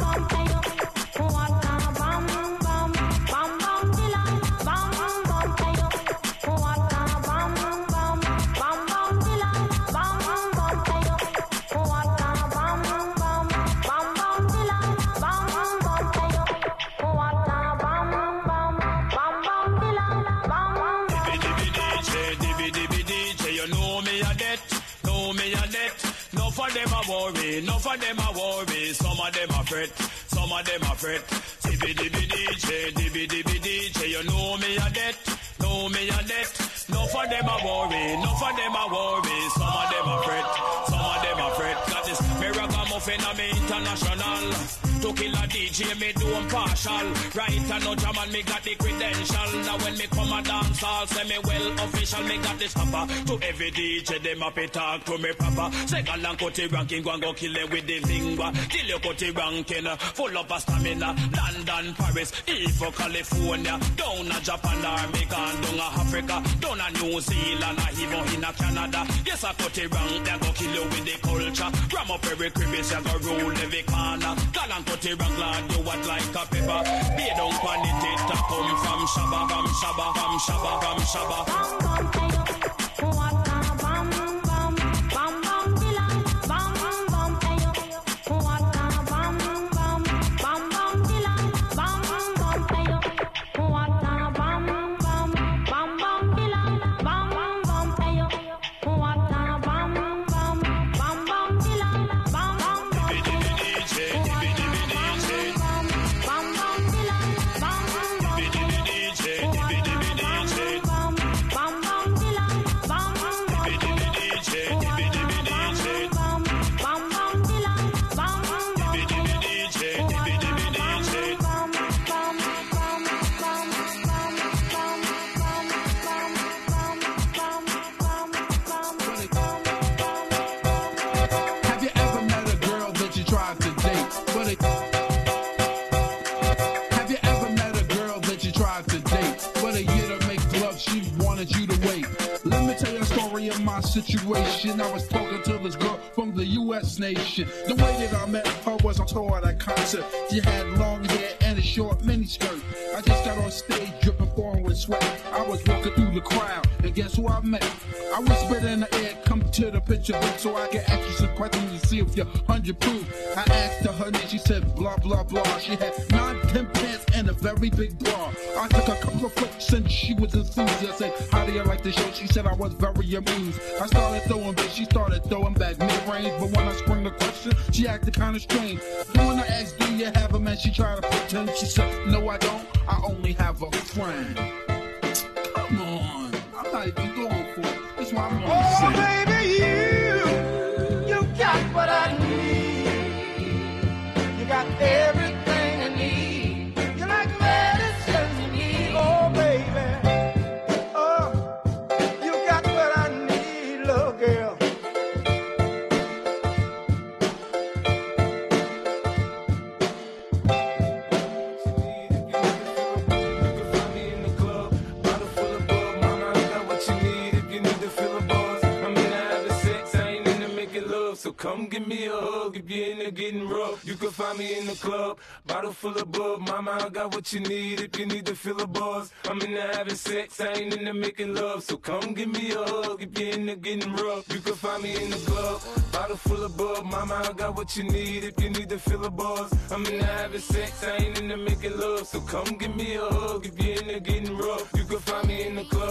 Them a worry, enough of them a worry. Some of them a fret, some of them a fret. Dibby DJ, you know me a debt, know me a debt. Enough of them a worry, enough of them a worry. Some of them a fret, some of them a fret. Got this ragamuffin a me international. To kill a DJ, me do him partial. Right and no jam and me got the credential. Now when me come a dance hall, say me well official. Me got the stopper. To every DJ, them up it talk to me proper. Second and cut it ranking, go and go kill it with the lingua. Till you cut it ranking, full up a stamina. London, Paris, even California. Down a Japan, Jamaica, down a Africa. Down a New Zealand, even in a Canada. Yes, I cut it rank, they go kill you with the culture. Ram up every crevice, you go rule every corner. Cut it rank, glad you what like a pepper. Be don't panic it, come from Shabba, from Shabba, from Shabba, from Shabba. Situation. I was talking to this girl from the U.S. nation. The way that I met her was I saw her at a concert. She had long hair and a short mini skirt. I just got on stage dripping foreign with sweat. I was walking through the crowd, and guess who I met? I whispered in the air, come to the picture book so I can ask you some questions to see if you're 100 proof. I asked her name, she said blah blah blah. She had 9-10 pants and a very big bra. I took a couple of flicks and she was enthused. I said, how do you like the show? She said I was very amused. I started throwing back, she started throwing back mid-range. But when I sprung the question, she acted kind of strange. And when I asked, do you have a man? She tried to pretend. She said, no I don't, I only have a friend. Come on, I'm not even going for it. That's why I'm on Oh baby, you got what I need. You got everything I need. You're like medicine to me, oh baby. Oh, you got what I need, little girl. So come give me a hug if you're in there getting rough. You can find me in the club, bottle full of bub. Mama, I got what you need if you need to feel a buzz. I'm in there having sex, I ain't in there making love. So come give me a hug if you're in there getting rough. You can find me in the club, bottle full of bub. Mama, I got what you need if you need to feel a buzz. I'm in there having sex, I ain't in there making love. So come give me a hug if you're in there getting rough. You can find me in the club.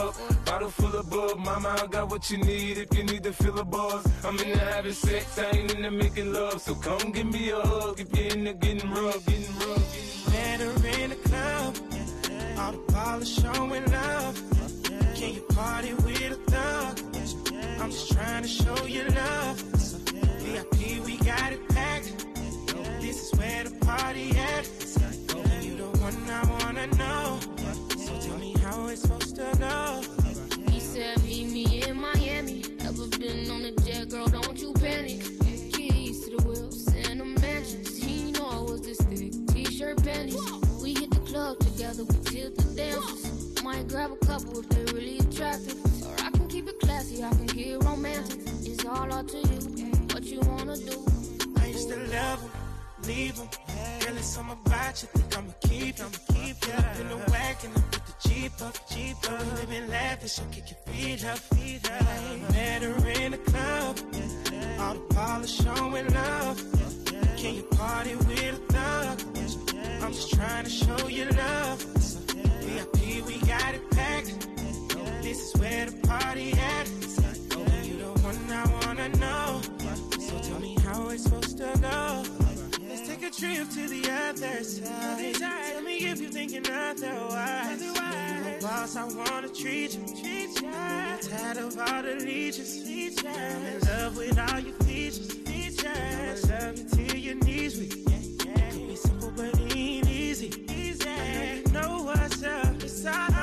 Bottle full of bub, mama, I got what you need if you need to feel a buzz. I'm in the having sex, I ain't in the making love. So come give me a hug if you're in the getting rough, Met her in the club, all the polish showing love. Can you party with a thug? I'm just trying to show you love. VIP, we got it packed. This is where the party at. You the one I wanna know. So tell me how it's supposed to go. He said, meet me in Miami. Ever been on a jet, girl, don't you panic. Keys to the wheels and the mansions. He know I was this thick, t-shirt panties. We hit the club together, we tilt the dances. Might grab a couple if they're really attractive. Or I can keep it classy, I can get romantic. It's all up to you, what you wanna do. I used to love him, leave him. Girl, it's something about you, think I'ma keep him. Up in the wagon, I put the Jeep up. Living lavish, I kick your feet up. Met her in the club, all the polish showing love. Can you party with a thug? I'm just trying to show you love. VIP, we got it packed. This is where the party at. You the one I wanna know. So tell me how it's supposed to go. Let's take a trip to the other side. Tell me if you're thinking otherwise. Boss, I wanna treat you. I'm tired of all the leeches. I'm in love with all your features. I'ma love you till your knees weak. Could be simple but it ain't easy. I know you know what's up. It's all I'm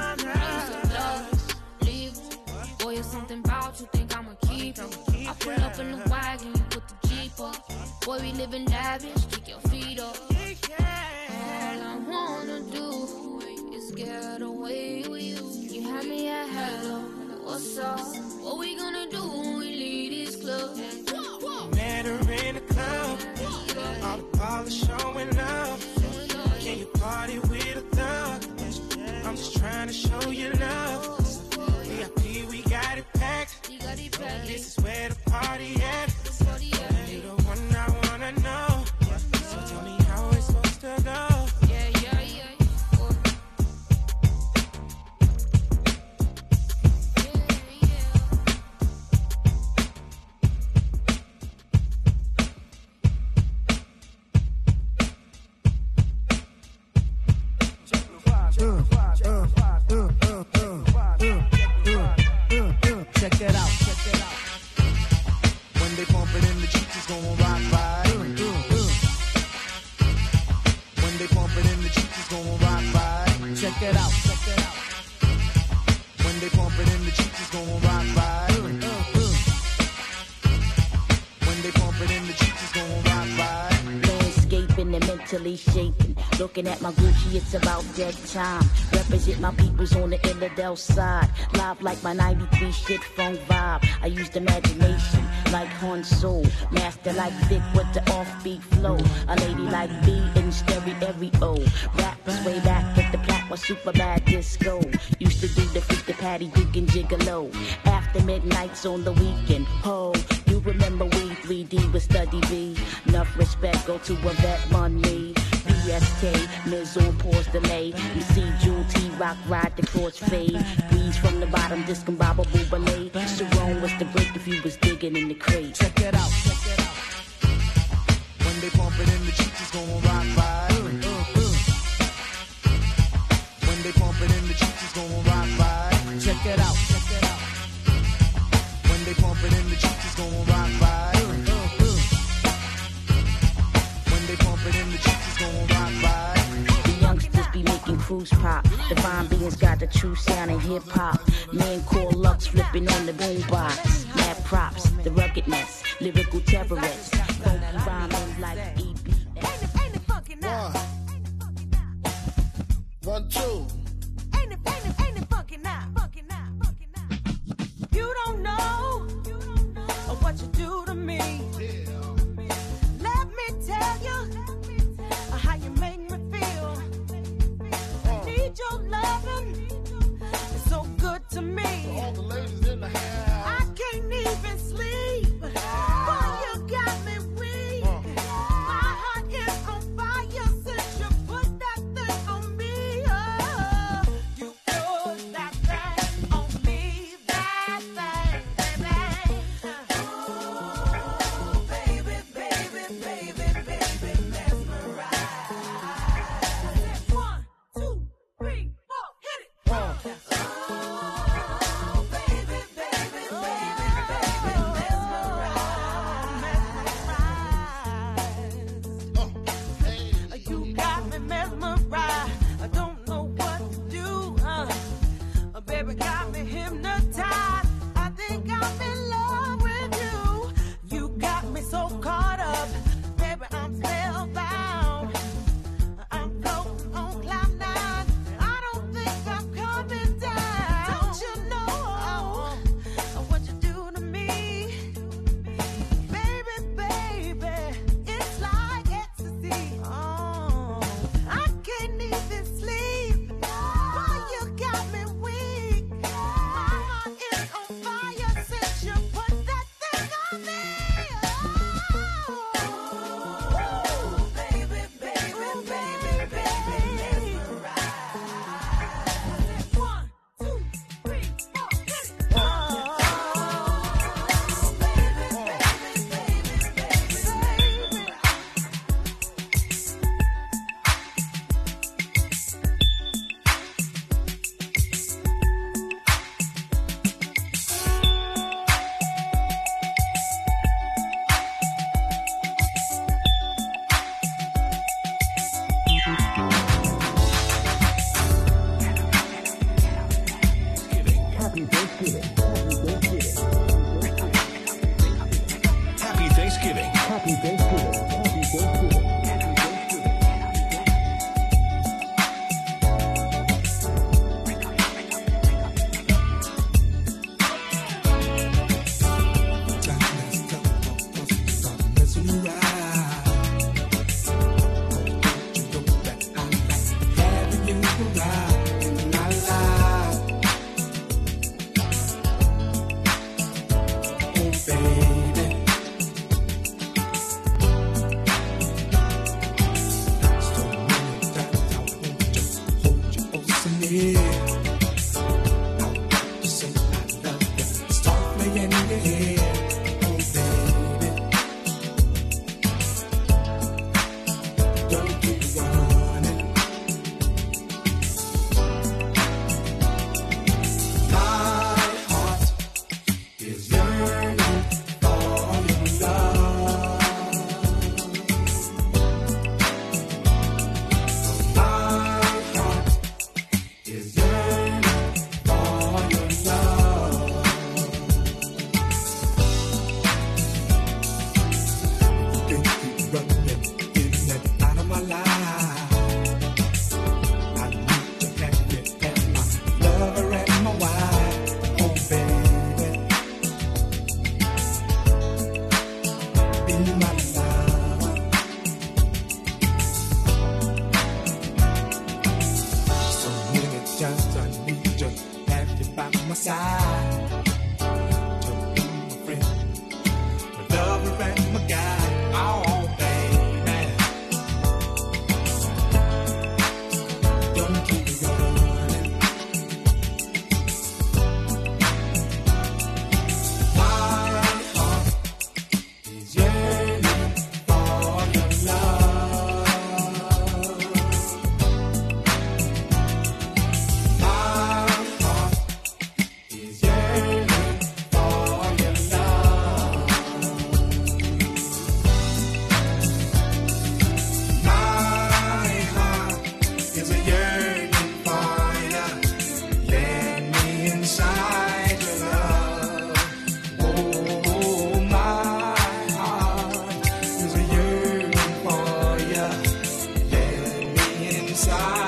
Leave. Boy, it's something about you, think I'ma keep it. I pull up in the wagon, you put the Jeep up. Boy, we living lavish, kick your feet up. All I wanna do is get away with you. You had me at hello, what's up? What we gonna do when we leave this club? Met her in the club, all the polish showing love. Can you party with a thug? I'm just trying to show you love. VIP, we got it packed. This is where the party at. You the one I wanna know. So tell me how it's supposed to go. Check it out. When they pump it in, the cheeks is gon' rock right. When they pump it in, the cheeks is gon' rock right. Check it out. When they pump it in, the cheeks is gon' rock right. When they pump it in, the cheeks is gon' rock right. Landscaping and mentally shaping. Looking at my Gucci, it's about dead time. Represent my peoples on the Illidale side. Live like my 93 shit funk vibe. I used imagination like Han Solo. Master like Vic with the offbeat flow. A lady like B in stereo. Raps way back at the plaque was super bad disco. Used to do the freak the Patty Duke and Gigolo. After midnights on the weekend. Ho, you remember we 3D with Study V. Enough respect, go to a vet money. BSK, Miz on pause delay. You see Jewel T-Rock ride the cross fade. Breeze from the bottom, discombobable ballet. Sharon was the break if you was digging in the crate. Check it out. When they pump it in, the cheeks is gon' rock right. When they pump it in, the cheeks is gon' rock right. Check it out. When they pump it in, the cheeks is gon' rock right. When they pump it in, the cheeks is gon' rock right. The youngsters be making cruise pop. Divine beings got the true sound in hip hop. Men call Lux flipping on the boombox. Mad props, the ruggedness, lyrical terrorists. Funky rhyming like EB. One, two. Ain't it funky now? You don't know what you do to me. Let me tell you how you make me feel. I need your loving. It's so good to me. All the ladies in the house. I can't even sleep. Boy, you got me weak. My heart is on fire since you put that thing on me. Oh. inside.